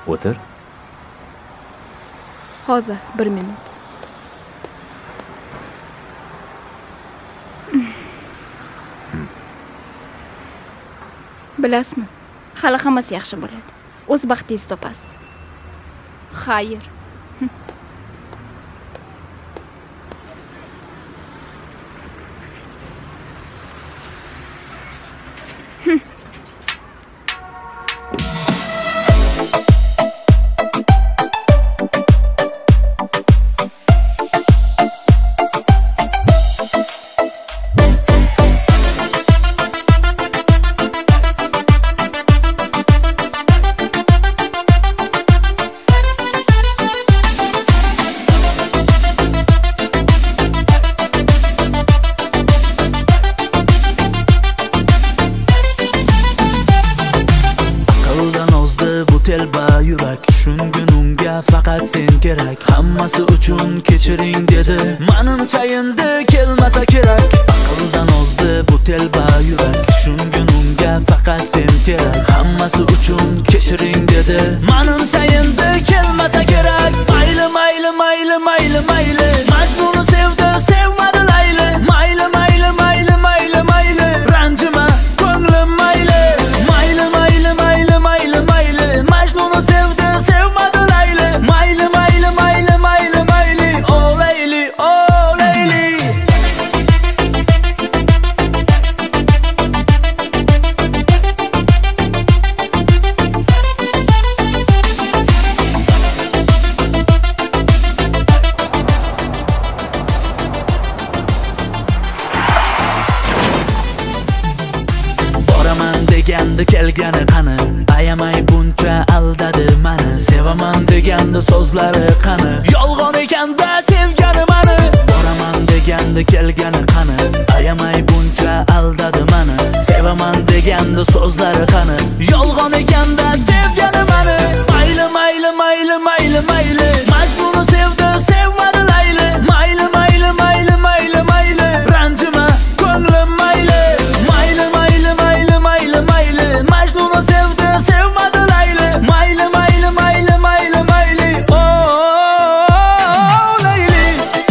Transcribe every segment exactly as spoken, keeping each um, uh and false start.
O'tir. Hozir bir minut. Bilasizmi? Hali hammasi yaxshi bo'ladi. O'z baxtingizni topasiz. Xayr. Sen kerak, hammasi uchun kechiring dedi. Manimcha endi kelmasa kerak. Aqldan ozdi bu telba yurak. Shungun unga faqat sen kerak, hammasi uchun kechiring dedi. Manimcha endi kelmasa kerak. Mayli mayli mayli mayli mayli, Majnunni sevdi, sevmadi Layli. Mayli mayli mayli mayli mayli, ranjima ko'nglim mayli. Mayli mayli mayli mayli mayli, Majnunni sevdi, sevmadi Layli. Mayli mayli mayli mayli mayli, oh Layli, oh Layli. Boraman deganda kelgani qani, ayamay buncha aldadi mani. Sevaman deganda so'zlari qani, yolg'on ekanda sevgani mani. Boraman deganda kelgani qani, ayamay buncha aldadi mani. Sevaman deganda so'zlari qani, yolg'on ekanda sevgani mani. Mayli mayli mayli mayli mayli, Majnunni sevdi, sevmadi Layli. Mayli mayli mayli mayli mayli, ranjima ko'nglim mayli. Mayli mayli mayli mayli mayli, Majnunni sevdi, sevmadi Layli. Mayli mayli mayli mayli mayli, oh Layli.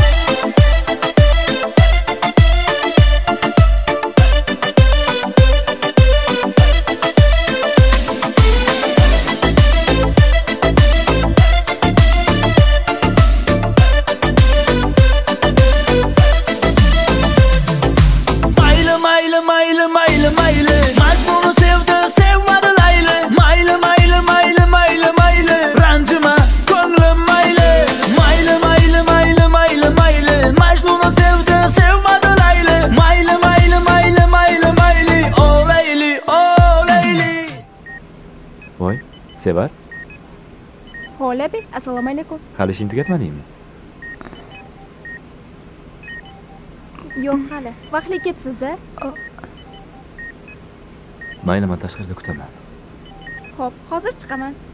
Mayli mayli mayli mayli mayli, Majnunni sevdi, sevmadi Layli. Mayli mayli mayli mayli mayli, ranjima ko'nglim mayli. Mayli mayli mayli mayli mayli, Majnunni sevdi, sevmadi Layli. Mayli mayli mayli mayli mayli, oh Layli, oh Layli. Voy, Sevar, Hola be, assalomu alaykum. hali ishingni tugatmadingmi? Yo'q hali. Vaqtli kelibsiz-da. Mayli, men tashqarida kutaman. Xo'p, hozir chiqaman.